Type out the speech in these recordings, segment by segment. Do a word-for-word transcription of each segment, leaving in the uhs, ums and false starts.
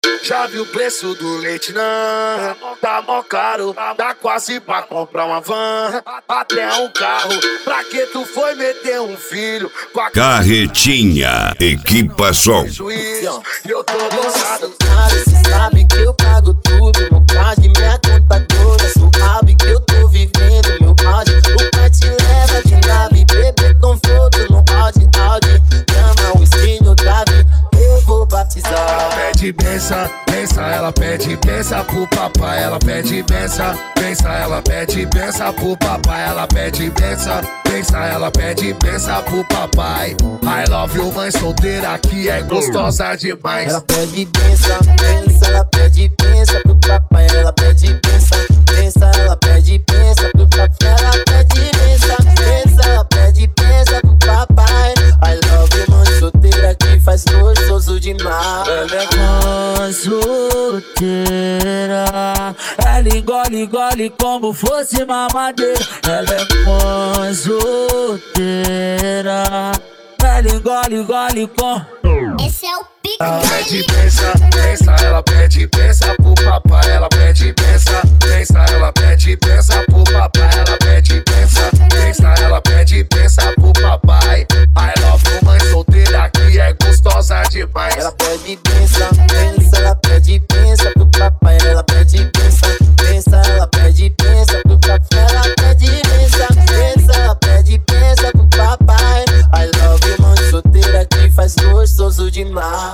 Já viu o preço do leite, não? Tá mó caro, dá quase pra comprar uma van, até um carro. Pra que tu foi meter um filho com a Carretinha, equipa som. Eu tô gostado. Cê sabe que eu pago tudo, não pode minha conta toda. Suave que eu tô vivendo, meu áudio. O pai te leva de nave, bebê conforto no áudio, áudio. Chama o espinho Davi, eu vou batizar. Pede benção, benção, ela pede benção pro papai. Ela pede benção, benção, ela pede benção pro papai. Ela pede benção, benção, ela pede benção pro papai. I love you, mãe solteira que é gostosa demais. Ela pede benção, benção, ela pede benção pro papai. Ela pede benção, benção, ela pede benção pro papai. Ela pede benção, benção, ela pede benção pro papai. I love you, mãe solteira que faz gostoso demais. Ela é solteira, ela engole, engole como fosse mamadeira. Ela é solteira, ela engole, engole com... Esse é o pique. Ela pede benção, benção, ela pede benção pro papai. Ela pede benção, benção, ela pede benção pro papai. Ela pede benção, benção, ela pede benção pro papai. I love you, mãe solteira que é gostosa demais. Ela pede benção, benção, ela pede benção pro papai. Ela pede benção, benção, ela pede benção pro papai. Ela pede benção, benção, ela pede benção pro papai. I love you, mãe solteira que faz gostoso demais.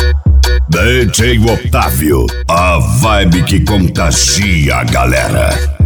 D J Otávio, a vibe que contagia a galera.